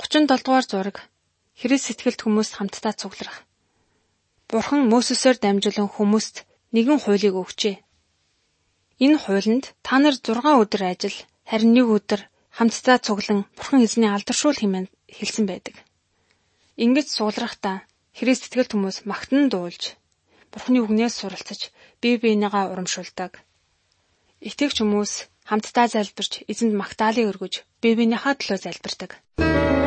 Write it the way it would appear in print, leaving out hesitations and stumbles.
37 дугаар зураг Христ сэтгэлд хүмүүс хамтдаа цугларах. Бурхан Мөсесөөр дамжуулан хүмүүст нэгэн хуулийг өгчээ. Энэ хуулинд та нар 6 өдөр ажил, харин 1 өдөр хамтдаа цуглан Бурхан эзний алдаршуул хэмээн хэлсэн байдаг. Ингэж суулрахдаа Христ сэтгэлд хүмүүс магтан дуулж, Бурханы үгнээс суралцаж, бие биенийгаа урамшуулдаг. Итгэгч хүмүүс хамтдаа залбирч, эзэнд магтаалыг өргөж, бие биенийхээ төлөө залбирдаг.